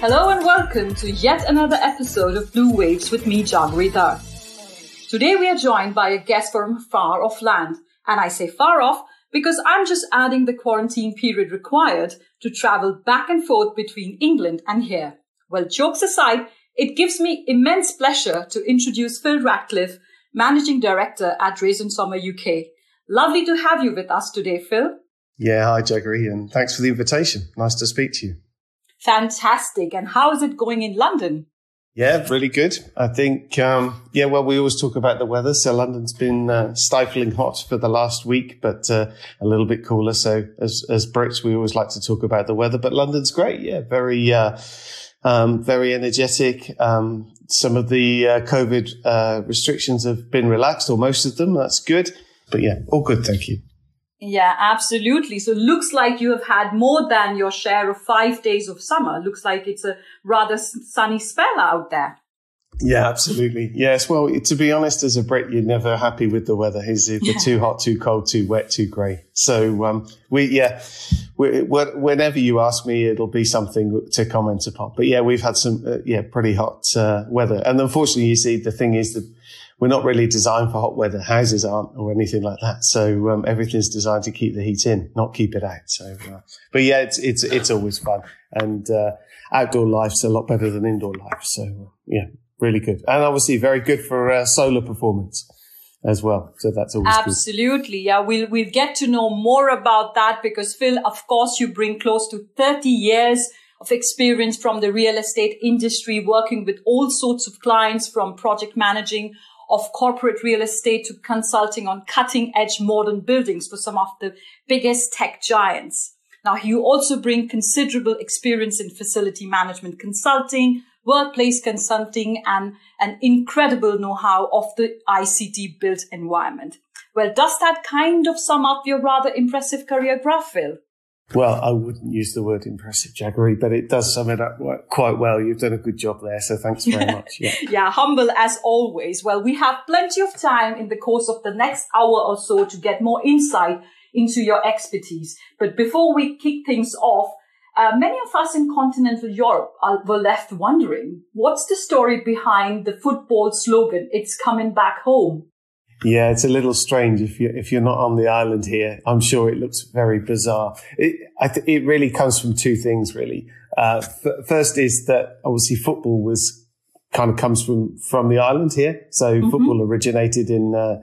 Hello and welcome to yet another episode of Blue Waves with me, Jaggery Dar. Today we are joined by a guest from far off land. And I say far off because I'm just adding the quarantine period required to travel back and forth between England and here. Well, jokes aside, it gives me immense pleasure to introduce Phil Ratcliffe, Managing Director at Dresden Sommer UK. Lovely to have you with us today, Phil. Yeah, hi, Jaggery, and thanks for the invitation. Nice to speak to you. Fantastic. And how is it going in London? Yeah, really good. I think, we always talk about the weather. So London's been stifling hot for the last week, but a little bit cooler. So as Brits, we always like to talk about the weather, but London's great. Yeah, very energetic. Some of the COVID restrictions have been relaxed, or most of them. That's good. But yeah, all good. Thank you. Yeah, absolutely. So it looks like you have had more than your share of 5 days of summer. Looks like it's a rather sunny spell out there. Yeah, absolutely. Yes. Well, to be honest, as a Brit, you're never happy with the weather. It's either too hot, too cold, too wet, too grey. So, whenever you ask me, it'll be something to comment upon. But yeah, we've had some, pretty hot weather. And unfortunately, you see, the thing is that we're not really designed for hot weather. Houses aren't, or anything like that. So everything's designed to keep the heat in, not keep it out. So, but yeah, it's always fun, and outdoor life's a lot better than indoor life. So really good, and obviously very good for solar performance as well. So that's always absolutely good. Yeah. We'll get to know more about that because Phil, of course, you bring close to 30 years of experience from the real estate industry, working with all sorts of clients, from project managing of corporate real estate to consulting on cutting edge modern buildings for some of the biggest tech giants. Now, you also bring considerable experience in facility management consulting, workplace consulting, and an incredible know-how of the ICT built environment. Well, does that kind of sum up your rather impressive career graph, Phil? Well, I wouldn't use the word impressive, Jaggery, but it does sum it up quite well. You've done a good job there, so thanks very much. Yeah. Yeah, humble as always. Well, we have plenty of time in the course of the next hour or so to get more insight into your expertise. But before we kick things off, many of us in continental Europe were left wondering, what's the story behind the football slogan, "It's coming back home"? Yeah, it's a little strange if you're not on the island here. I'm sure it looks very bizarre. It really comes from two things, really. First is that obviously football comes from the island here. So football originated in the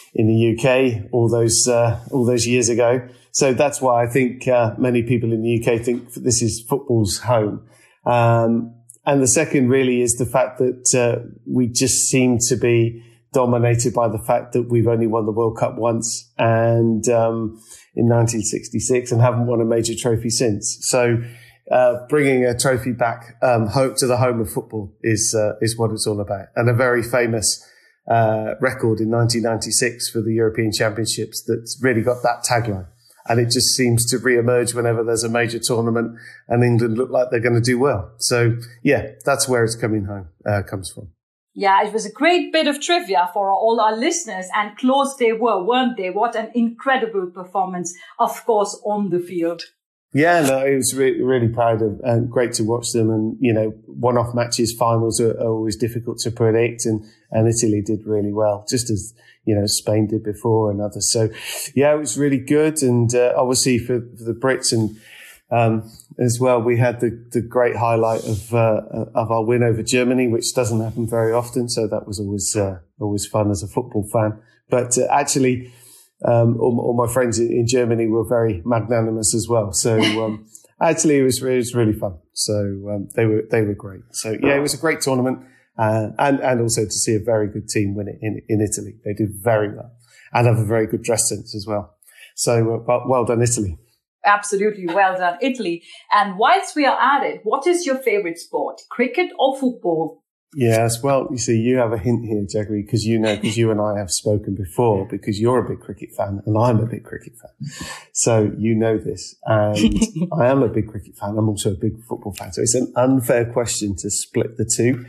UK all those years ago. So that's why I think many people in the UK think this is football's home. And the second really is the fact that we just seem to be dominated by the fact that we've only won the World Cup once, and in 1966, and haven't won a major trophy since. So bringing a trophy back home to the home of football is what it's all about. And a very famous record in 1996 for the European Championships that's really got that tagline. And it just seems to re-emerge whenever there's a major tournament and England look like they're going to do well. So yeah, that's where it's comes from. Yeah, it was a great bit of trivia for all our listeners, and close they were, weren't they? What an incredible performance, of course, on the field. Yeah, no, it was really proud of, and great to watch them. And, one-off matches, finals are always difficult to predict, and Italy did really well, just as, Spain did before and others. So yeah, it was really good. And, obviously for the Brits and, as well, we had the great highlight of our win over Germany, which doesn't happen very often. So that was always fun as a football fan. But actually, all my friends in Germany were very magnanimous as well. So actually, it was really fun. So they were great. So yeah, it was a great tournament, and also to see a very good team win it in Italy. They did very well and have a very good dress sense as well. So well done, Italy. Absolutely. Well done, Italy. And whilst we are at it, what is your favorite sport? Cricket or football? Yes. Well, you see, you have a hint here, Jaggery, because you and I have spoken before, because you're a big cricket fan and I'm a big cricket fan. So you know this. And I am a big cricket fan. I'm also a big football fan. So it's an unfair question to split the two.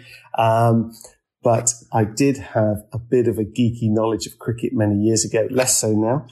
But I did have a bit of a geeky knowledge of cricket many years ago, less so now.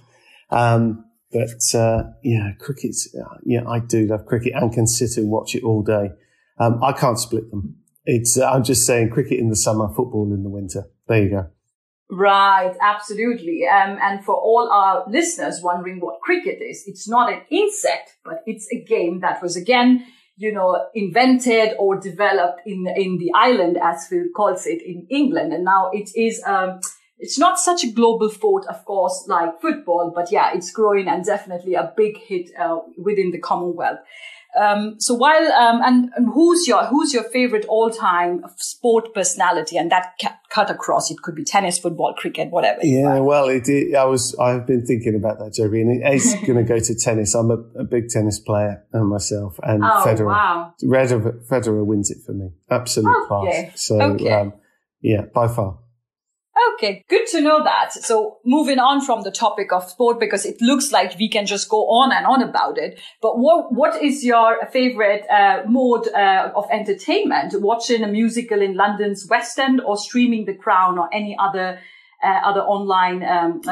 But cricket, I do love cricket and can sit and watch it all day. I can't split them. I'm just saying cricket in the summer, football in the winter. There you go. Right, absolutely. And for all our listeners wondering what cricket is, it's not an insect, but it's a game that was again, invented or developed in the island, as Phil calls it, in England. And now it is, it's not such a global sport, of course, like football, but yeah, it's growing and definitely a big hit, within the Commonwealth. So while, and who's your favorite all-time sport personality? And that cut across, it could be tennis, football, cricket, whatever. Yeah, well, I've been thinking about that, Joby, and it's going to go to tennis. I'm a big tennis player myself, and Federer. Wow. Federer wins it for me. Absolute class. So, yeah, by far. Okay, good to know that. So moving on from the topic of sport, because it looks like we can just go on and on about it. But what is your favorite mode of entertainment? Watching a musical in London's West End, or streaming The Crown, or any other online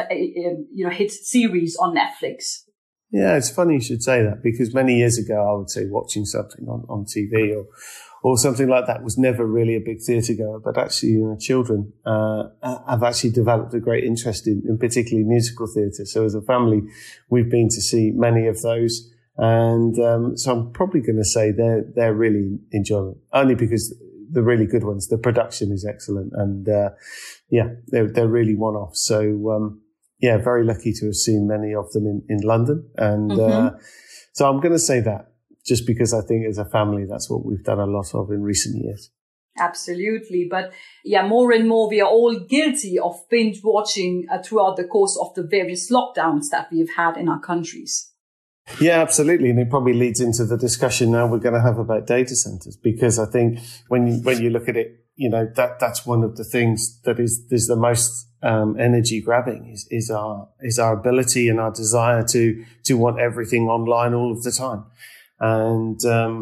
hit series on Netflix? Yeah, it's funny you should say that, because many years ago I would say watching something on TV or something like that was never really a big theatre goer, but actually, children have actually developed a great interest in particularly musical theatre. So as a family, we've been to see many of those, and so I'm probably going to say they're really enjoyable, only because the really good ones, the production is excellent, and they're really one-off. So very lucky to have seen many of them in London, and so I'm going to say that. Just because I think as a family, that's what we've done a lot of in recent years. Absolutely. But yeah, more and more, we are all guilty of binge watching throughout the course of the various lockdowns that we've had in our countries. Yeah, absolutely. And it probably leads into the discussion now we're going to have about data centers, because I think when you look at it, that's one of the things that is the most energy grabbing is our ability and our desire to want everything online all of the time. And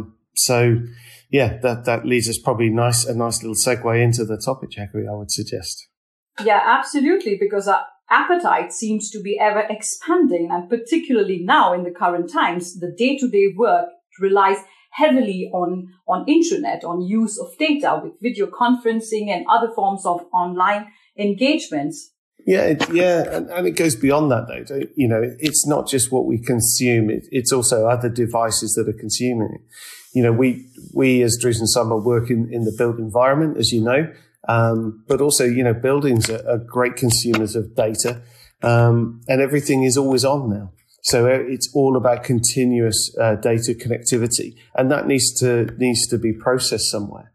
that leads us probably a nice little segue into the topic, Jackie, I would suggest. Yeah, absolutely, because our appetite seems to be ever expanding, and particularly now in the current times, the day-to-day work relies heavily on internet, on use of data with video conferencing and other forms of online engagements. Yeah, and it goes beyond that, though. It's not just what we consume; it's also other devices that are consuming it. We as Dries & Sommer work in the built environment, as you know, but also buildings are great consumers of data, and everything is always on now. So it's all about continuous data connectivity, and that needs to be processed somewhere.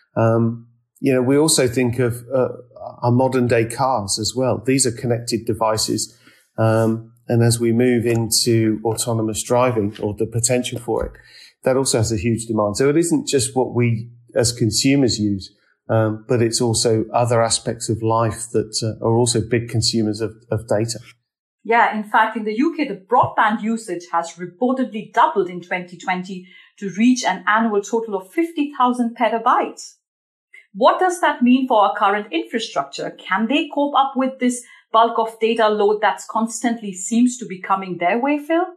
We also think of our modern day cars as well. These are connected devices. And as we move into autonomous driving, or the potential for it, that also has a huge demand. So it isn't just what we as consumers use, but it's also other aspects of life that are also big consumers of data. Yeah, in fact, in the UK, the broadband usage has reportedly doubled in 2020 to reach an annual total of 50,000 petabytes. What does that mean for our current infrastructure? Can they cope up with this bulk of data load that's constantly seems to be coming their way, Phil?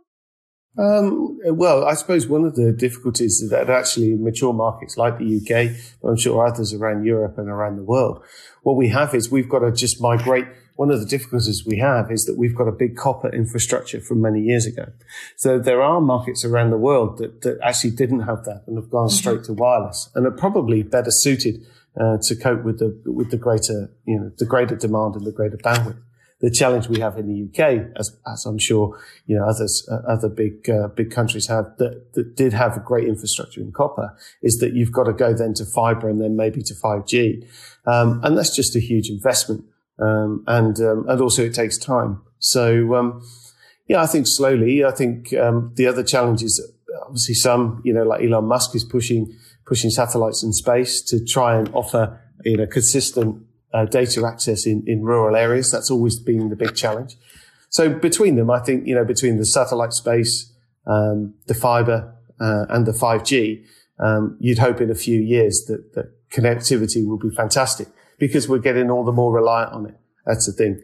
Well, I suppose one of the difficulties is that actually in mature markets like the UK, but I'm sure others around Europe and around the world, what we have is we've got to just migrate. One of the difficulties we have is that we've got a big copper infrastructure from many years ago. So there are markets around the world that actually didn't have that and have gone straight to wireless, and are probably better suited to cope with the greater demand and the greater bandwidth. The challenge we have in the UK, as I'm sure other big countries have that did have a great infrastructure in copper, is that you've got to go then to fibre and then maybe to 5G, and that's just a huge investment, and also it takes time. So I think slowly. I think the other challenge is obviously some like Elon Musk is pushing satellites in space to try and offer consistent data access in rural areas. That's always been the big challenge. So between them, I think, between the satellite space, the fiber, and the 5G, you'd hope in a few years that connectivity will be fantastic, because we're getting all the more reliant on it. That's the thing.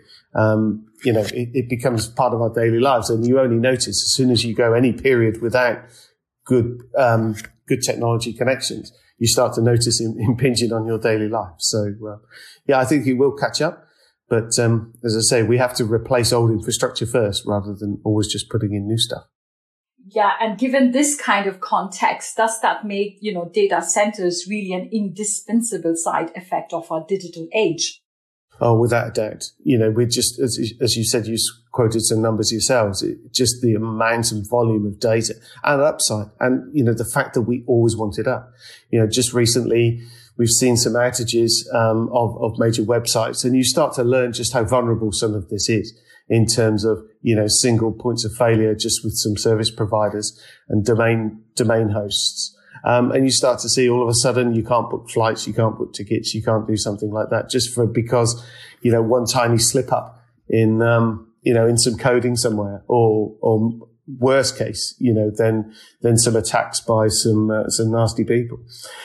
It becomes part of our daily lives, and you only notice as soon as you go any period without good technology connections, you start to notice impinging on your daily life. So, yeah, I think it will catch up. But as I say, we have to replace old infrastructure first rather than always just putting in new stuff. Yeah, and given this kind of context, does that make, data centers really an indispensable side effect of our digital age? Oh, without a doubt. We just, as you said, you quoted some numbers yourselves, just the amount and volume of data and upside. And, the fact that we always want it up. Just recently, we've seen some outages of major websites, and you start to learn just how vulnerable some of this is in terms of, single points of failure just with some service providers and domain hosts. And you start to see all of a sudden you can't book flights, you can't book tickets, you can't do something like that because, one tiny slip up in some coding somewhere or worst case, then some attacks by some nasty people.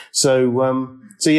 So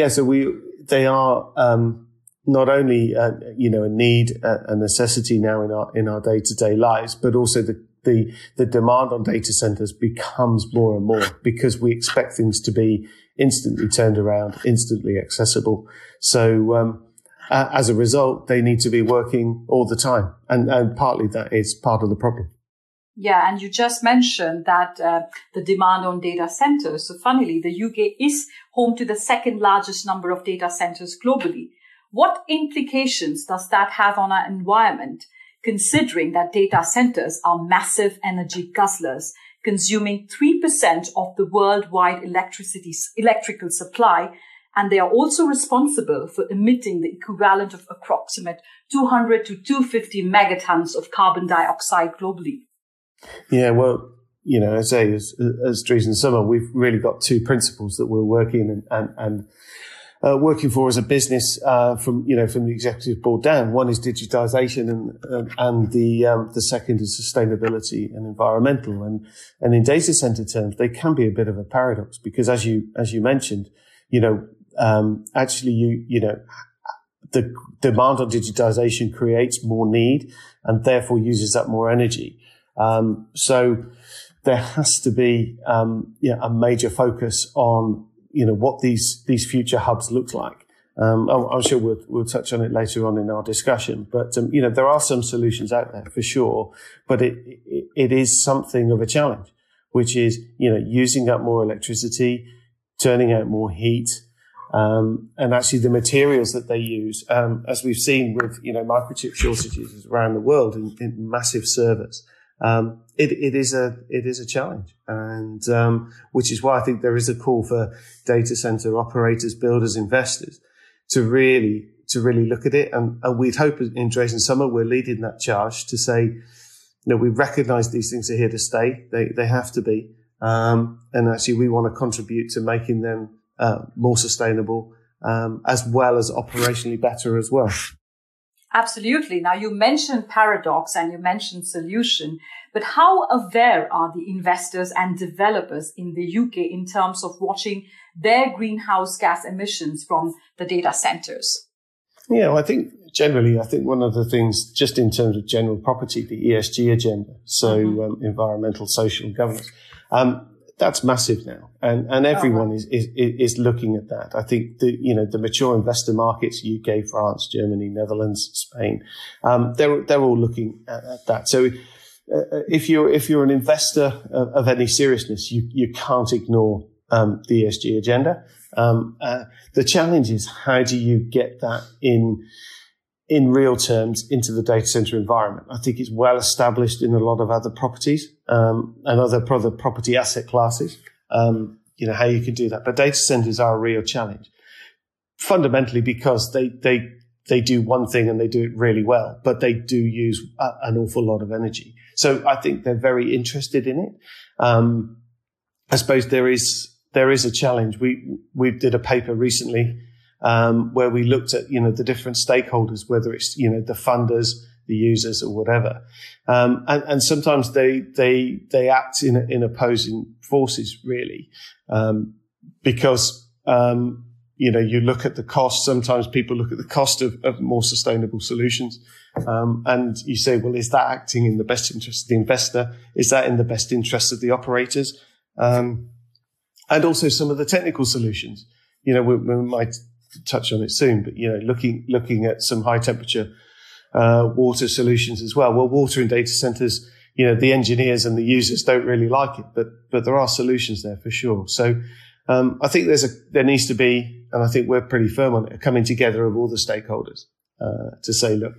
they are, not only, a need, a necessity now in our day-to-day lives, but also the demand on data centers becomes more and more because we expect things to be instantly turned around, instantly accessible. So, as a result, they need to be working all the time. And partly that is part of the problem. Yeah, and you just mentioned that the demand on data centers. So funnily, the UK is home to the second largest number of data centers globally. What implications does that have on our environment, considering that data centers are massive energy guzzlers, consuming 3% of the worldwide electrical supply, and they are also responsible for emitting the equivalent of approximate 200 to 250 megatons of carbon dioxide globally? Yeah, well, I say, as Dries & Sommer, we've really got two principles that we're working and working for as a business from the executive board down. One is digitization, and the second is sustainability and environmental. And in data center terms, they can be a bit of a paradox because, as you mentioned, actually the demand on digitization creates more need and therefore uses up more energy. So there has to be a major focus on what these future hubs look like. I'm sure we'll touch on it later on in our discussion, but there are some solutions out there for sure, but it is something of a challenge, which is using up more electricity, turning out more heat, and actually the materials that they use, as we've seen with microchip shortages around the world in massive servers. It is a challenge, and which is why I think there is a call for data center operators, builders, investors to really look at it. And we'd hope in Dries & Sommer we're leading that charge to say, we recognise these things are here to stay. They have to be, and actually we want to contribute to making them more sustainable, as well as operationally better as well. Absolutely. Now, you mentioned paradox and you mentioned solution, but how aware are the investors and developers in the UK in terms of watching their greenhouse gas emissions from the data centers? Yeah, well, I think one of the things, just in terms of general property, the ESG agenda, so environmental, social, and governance, that's massive now, and everyone is looking at that. I think the mature investor markets, UK, France, Germany, Netherlands, Spain, they're all looking at that. So if you're an investor of any seriousness, you can't ignore the ESG agenda. The challenge is, how do you get that in real terms into the data center environment? I think it's well established in a lot of other properties, and other property asset classes, how you can do that. But data centers are a real challenge, fundamentally because they do one thing and they do it really well, but they do use an awful lot of energy. So I think they're very interested in it. I suppose there is a challenge. We did a paper recently where we looked at, the different stakeholders, whether it's, the funders, the users, or whatever. And sometimes they act in opposing forces, really, because, you look at the cost. Sometimes people look at the cost of more sustainable solutions. And you say, well, is that acting in the best interest of the investor? Is that in the best interest of the operators? And and also some of the technical solutions. We might touch on it soon, but looking at some high temperature water solutions as well. Well, water in data centers, the engineers and the users don't really like it, but there are solutions there for sure. So I think there needs to be, and I think we're pretty firm on it, a coming together of all the stakeholders to say, look,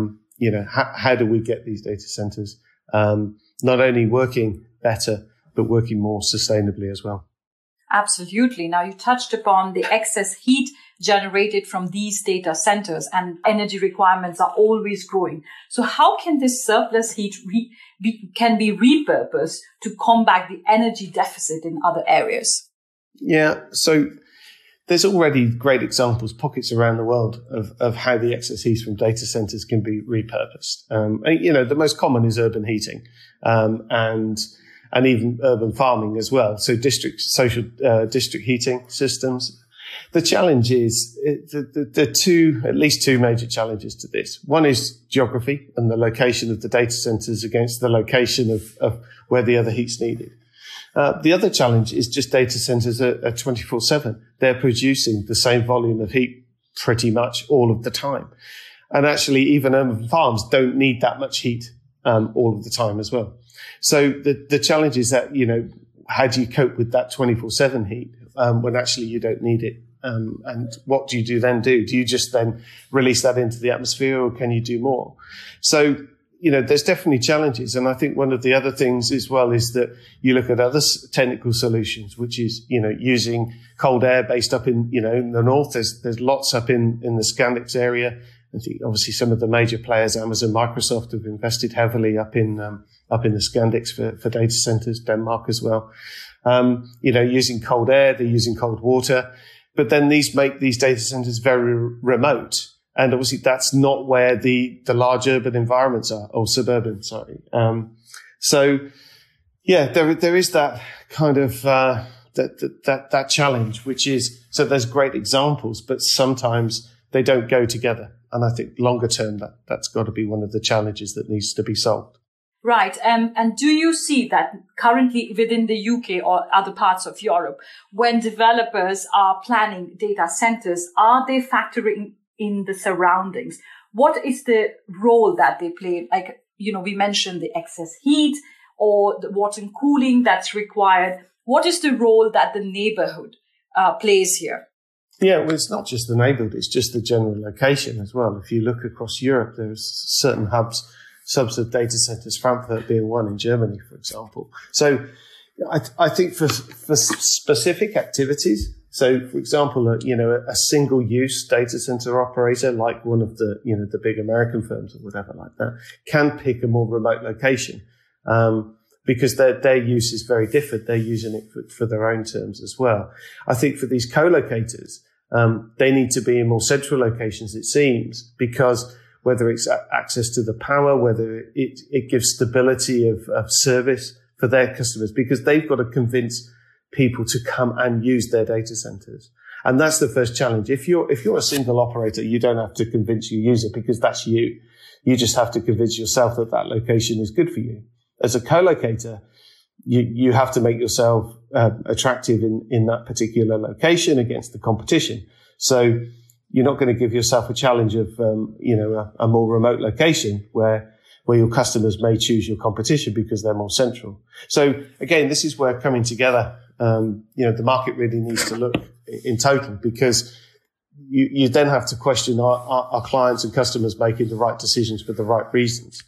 how do we get these data centers not only working better, but working more sustainably as well? Absolutely. Now, you touched upon the excess heat generated from these data centers, and energy requirements are always growing. So how can this surplus heat can be repurposed to combat the energy deficit in other areas? Yeah, so there's already great examples, pockets around the world of how the excess heat from data centers can be repurposed. The most common is urban heating, and even urban farming as well. So district heating systems. The challenge is at least two major challenges to this. One is geography and the location of the data centers against the location of where the other heat's needed. The other challenge is just data centers are 24/7. They're producing the same volume of heat pretty much all of the time. And actually, even urban farms don't need that much heat all of the time as well. So the challenge is that, how do you cope with that 24/7 heat when actually you don't need it? And what do you then do? Do you just then release that into the atmosphere, or can you do more? So, there's definitely challenges. And I think one of the other things as well is that you look at other technical solutions, which is, using cold air based up in the north. There's lots up in the Scandics area. I think obviously some of the major players, Amazon, Microsoft, have invested heavily up in the Scandics for data centers, Denmark as well. Using cold air, they're using cold water, but then these make these data centers very remote. And obviously that's not where the large urban environments are, or suburban, sorry. There is that kind of, that challenge, which is, so there's great examples, but sometimes they don't go together. And I think longer term, that's got to be one of the challenges that needs to be solved. Right. And do you see that currently within the UK or other parts of Europe, when developers are planning data centers, are they factoring in the surroundings? What is the role that they play? Like, we mentioned the excess heat or the water and cooling that's required. What is the role that the neighborhood plays here? Yeah, well, it's not just the neighborhood, it's just the general location as well. If you look across Europe, there's certain subs of data centers, Frankfurt being one in Germany, for example. So I think for specific activities, so for example, a single use data center operator, like one of the, the big American firms or whatever like that, can pick a more remote location, because their use is very different. They're using it for their own terms as well. I think for these co-locators, they need to be in more central locations, it seems, because whether it's access to the power, whether it gives stability of service for their customers, because they've got to convince people to come and use their data centers. And that's the first challenge. If you're a single operator, you don't have to convince your user, because that's you. You just have to convince yourself that location is good for you. As a co-locator, you have to make yourself attractive in that particular location against the competition. So you're not going to give yourself a challenge of, a more remote location where your customers may choose your competition because they're more central. So again, this is where coming together, the market really needs to look in total, because you then have to question, are clients and customers making the right decisions for the right reasons?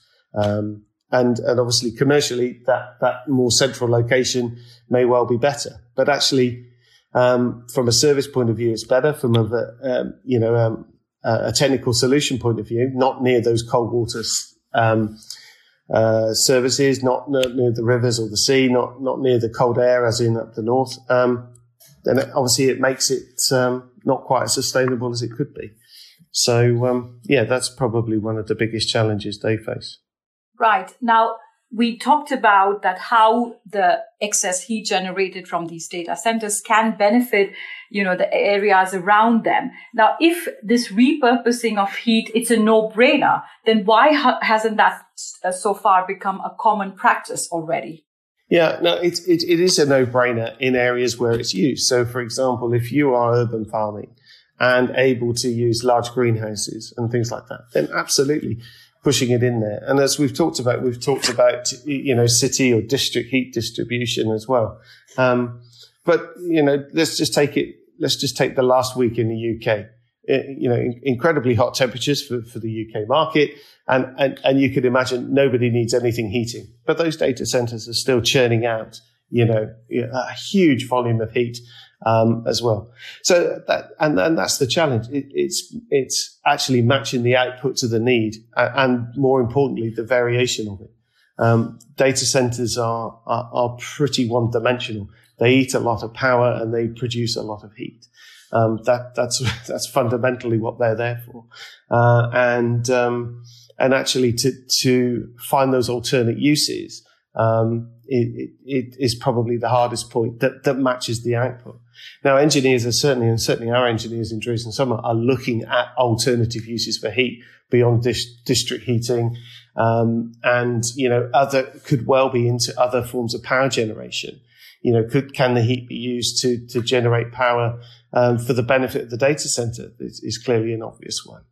And obviously commercially that more central location may well be better, but actually, from a service point of view, it's better. From a technical solution point of view, not near those cold water services, not near the rivers or the sea, not near the cold air, as in up the north. Then obviously it makes it not quite as sustainable as it could be. So that's probably one of the biggest challenges they face. Right. Now, we talked about that how the excess heat generated from these data centers can benefit, the areas around them. Now, if this repurposing of heat, it's a no-brainer, then why hasn't that so far become a common practice already? Yeah, no, it is a no-brainer in areas where it's used. So, for example, if you are urban farming and able to use large greenhouses and things like that, then absolutely pushing it in there. And as we've talked about, city or district heat distribution as well. But let's just take the last week in the UK. Incredibly hot temperatures for the UK market. And you could imagine nobody needs anything heating, but those data centers are still churning out, a huge volume of heat, as well. So that's the challenge. It's actually matching the output to the need and more importantly, the variation of it. Data centers are pretty one dimensional. They eat a lot of power and they produce a lot of heat. That's fundamentally what they're there for. And actually to find those alternate uses, it is probably the hardest point that matches the output. Now, engineers are certainly our engineers in Dresden Sommer are looking at alternative uses for heat beyond district heating, and could well be into other forms of power generation. Can the heat be used to generate power for the benefit of the data center? Is clearly an obvious one.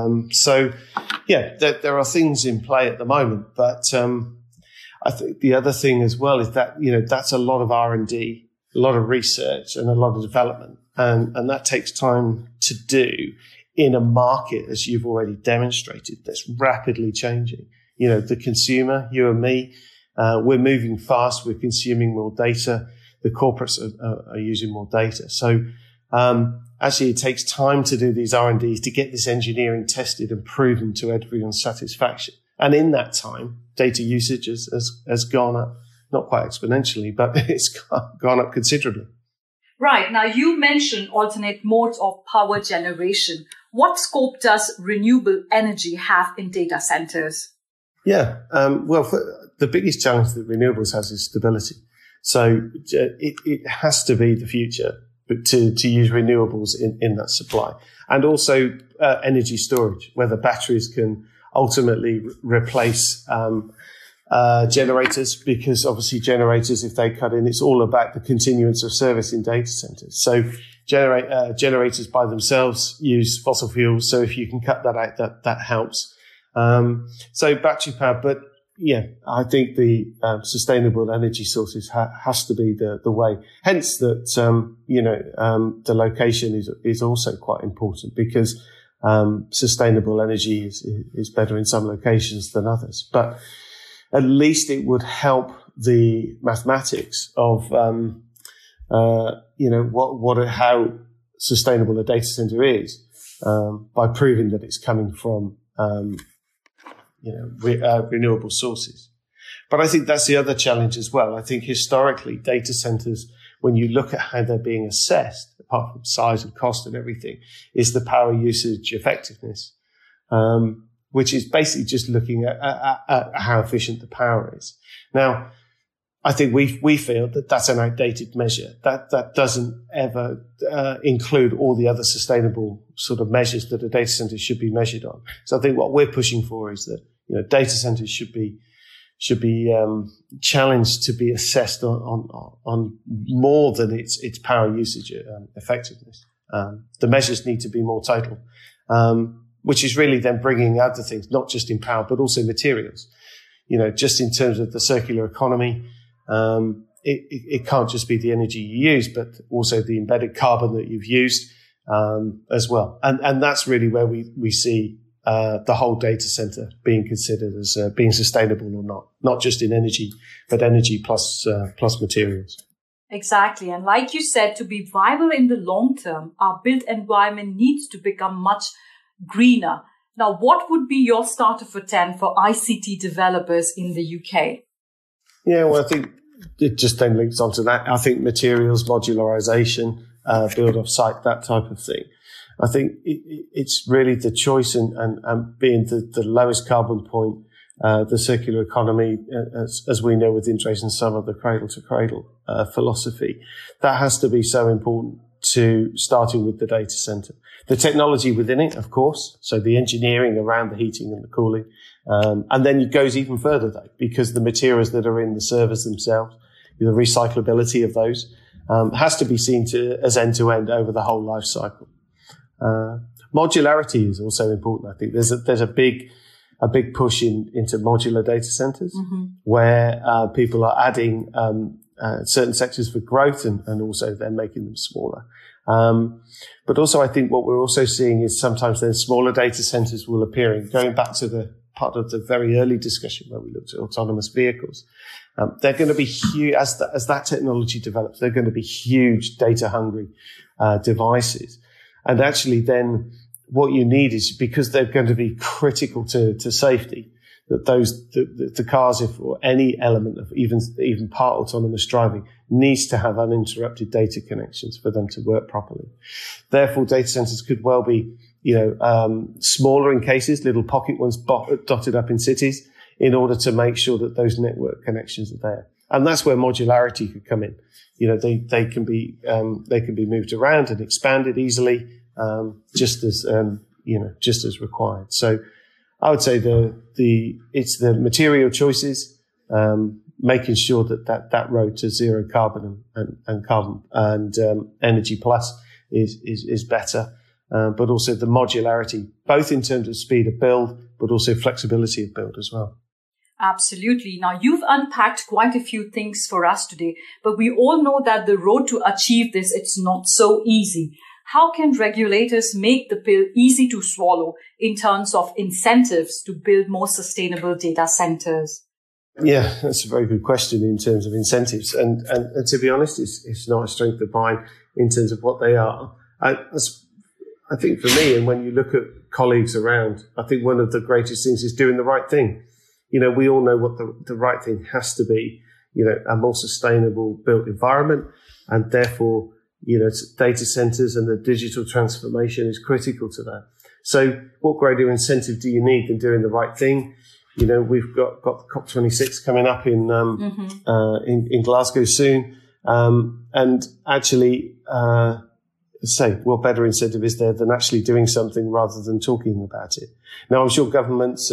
There are things in play at the moment, but I think the other thing as well is that that's a lot of R&D, a lot of research, and a lot of development, and that takes time to do in a market, as you've already demonstrated, that's rapidly changing. The consumer, you and me. We're moving fast. We're consuming more data. The corporates are using more data. So, actually it takes time to do these R&Ds to get this engineering tested and proven to everyone's satisfaction. And in that time, data usage has gone up, not quite exponentially, but it's gone up considerably. Right. Now, you mentioned alternate modes of power generation. What scope does renewable energy have in data centers? Yeah. The biggest challenge that renewables has is stability. So it has to be the future, but to use renewables in that supply. And also energy storage, whether batteries can ultimately replace generators, because obviously generators, if they cut in, it's all about the continuance of service in data centers. So generators by themselves use fossil fuels. So if you can cut that out, that helps. So battery power, but yeah, I think the sustainable energy sources has to be the way. Hence that the location is also quite important, because sustainable energy is better in some locations than others. But at least it would help the mathematics of how sustainable a data center is by proving that it's coming from renewable sources. But I think that's the other challenge as well. I think historically data centers, when you look at how they're being assessed, apart from size and cost and everything, is the power usage effectiveness, which is basically just looking at how efficient the power is. Now, I think we feel that that's an outdated measure. That doesn't ever include all the other sustainable sort of measures that a data center should be measured on. So I think what we're pushing for is that data centers should be challenged to be assessed on more than its power usage effectiveness. The measures need to be more total, which is really then bringing other things, not just in power, but also materials. Just in terms of the circular economy, it can't just be the energy you use, but also the embedded carbon that you've used as well. And that's really where we see the whole data center being considered as being sustainable or not just in energy, but energy plus materials. Exactly. And like you said, to be viable in the long term, our built environment needs to become much greener. Now, what would be your starter for 10 for ICT developers in the UK? Yeah, well, I think it just then links onto that. I think materials, modularization, build off site, that type of thing. I think it's really the choice and being the lowest carbon point, the circular economy, as we know within Dresden Sommer, the cradle to cradle philosophy. That has to be so important to starting with the data center. The technology within it, of course, so the engineering around the heating and the cooling. And then it goes even further though, because the materials that are in the servers themselves, the recyclability of those, has to be seen as end-to-end over the whole life cycle. Modularity is also important. I think there's a big push into modular data centers, where people are adding certain sectors for growth and also then making them smaller. But also I think what we're also seeing is sometimes then smaller data centers will appear, and going back to the part of the very early discussion where we looked at autonomous vehicles. They're going to be huge as that technology develops. They're going to be huge data hungry devices, and actually then what you need is, because they're going to be critical to safety, that the cars, if or any element of even part autonomous driving, needs to have uninterrupted data connections for them to work properly. Therefore, data centers could well be, smaller in cases, little pocket ones dotted up in cities, in order to make sure that those network connections are there. And that's where modularity could come in. They can be moved around and expanded easily, just as required. So I would say it's the material choices, making sure that road to zero carbon and energy plus is better. But also the modularity, both in terms of speed of build, but also flexibility of build as well. Absolutely. Now, you've unpacked quite a few things for us today, but we all know that the road to achieve this, it's not so easy. How can regulators make the pill easy to swallow in terms of incentives to build more sustainable data centers? Yeah, that's a very good question in terms of incentives. And to be honest, it's not a strength of mine in terms of what they are. I think for me, and when you look at colleagues around, I think one of the greatest things is doing the right thing. We all know what the right thing has to be, a more sustainable built environment, and therefore, data centers and the digital transformation is critical to that. So what greater incentive do you need than doing the right thing? We've got COP26 coming up in Glasgow soon. And actually, what better incentive is there than actually doing something rather than talking about it? Now, I'm sure governments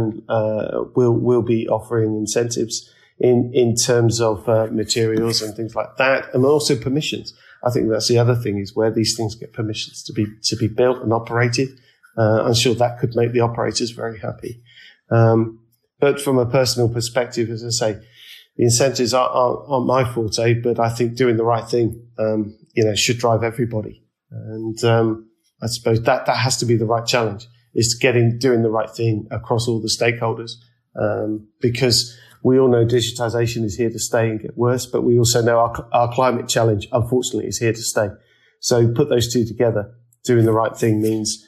will be offering incentives in terms of materials and things like that, and also permissions. I think that's the other thing, is where these things get permissions to be built and operated. I'm sure that could make the operators very happy. But from a personal perspective, as I say, the incentives aren't my forte, but I think doing the right thing, should drive everybody. And I suppose that has to be the right challenge, is doing the right thing across all the stakeholders, because we all know digitization is here to stay and get worse, but we also know our climate challenge, unfortunately, is here to stay. So put those two together. Doing the right thing means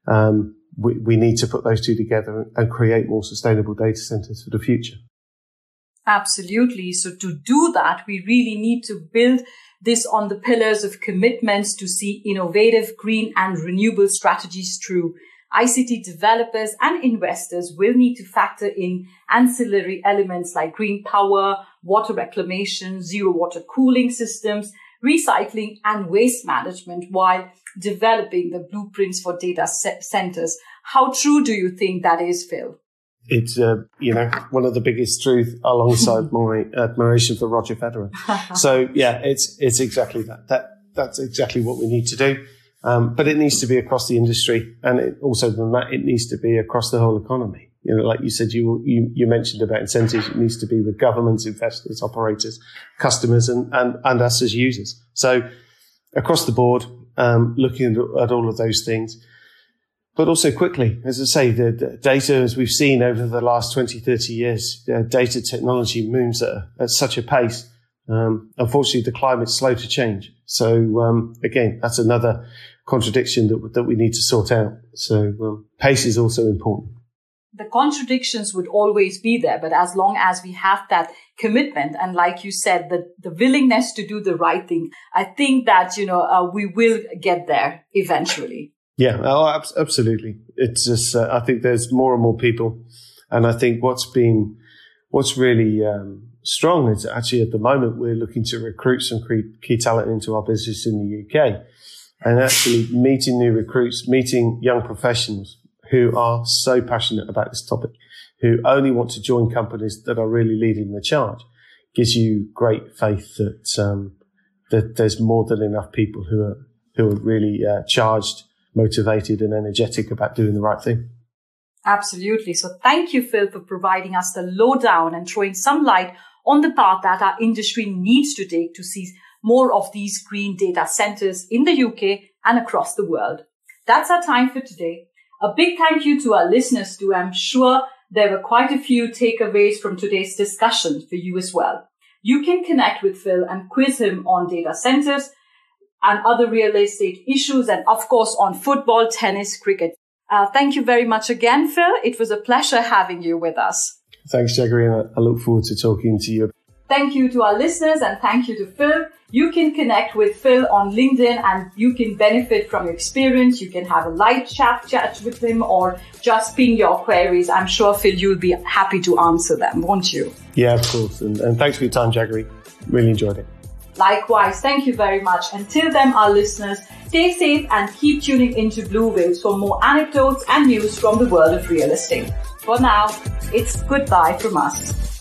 we need to put those two together and create more sustainable data centers for the future. Absolutely. So to do that, we really need to build this on the pillars of commitments to see innovative, green and renewable strategies through. ICT developers and investors will need to factor in ancillary elements like green power, water reclamation, zero water cooling systems, recycling and waste management while developing the blueprints for data centers. How true do you think that is, Phil? It's, one of the biggest truths alongside my admiration for Roger Federer. So yeah, it's exactly that. That's exactly what we need to do. But it needs to be across the industry, and it needs to be across the whole economy. Like you said, you mentioned about incentives. It needs to be with governments, investors, operators, customers, and us as users. So across the board, looking at all of those things, but also quickly, as I say, the data, as we've seen over the last 20, 30 years, data technology moves at such a pace. Unfortunately, the climate's slow to change. So, again, that's another contradiction that we need to sort out. So, pace is also important. The contradictions would always be there, but as long as we have that commitment and, like you said, the willingness to do the right thing, I think that, we will get there eventually. Yeah, absolutely. It's just, I think there's more and more people. And I think what's really, strong is actually at the moment we're looking to recruit some key talent into our business in the UK, and actually meeting new recruits, meeting young professionals who are so passionate about this topic, who only want to join companies that are really leading the charge. gives you great faith that that there's more than enough people who are really charged, motivated, and energetic about doing the right thing. Absolutely. So thank you, Phil, for providing us the lowdown and throwing some light on the path that our industry needs to take to see more of these green data centers in the UK and across the world. That's our time for today. A big thank you to our listeners too. I'm sure there were quite a few takeaways from today's discussion for you as well. You can connect with Phil and quiz him on data centers and other real estate issues, and of course on football, tennis, cricket. Thank you very much again, Phil. It was a pleasure having you with us. Thanks, Jaggery, and I look forward to talking to you. Thank you to our listeners and thank you to Phil. You can connect with Phil on LinkedIn and you can benefit from your experience. You can have a light chat with him or just ping your queries. I'm sure, Phil, you'll be happy to answer them, won't you? Yeah, of course. And thanks for your time, Jaggery. Really enjoyed it. Likewise, thank you very much. Until then, our listeners, stay safe and keep tuning into Blue Waves for more anecdotes and news from the world of real estate. For now, it's goodbye from us.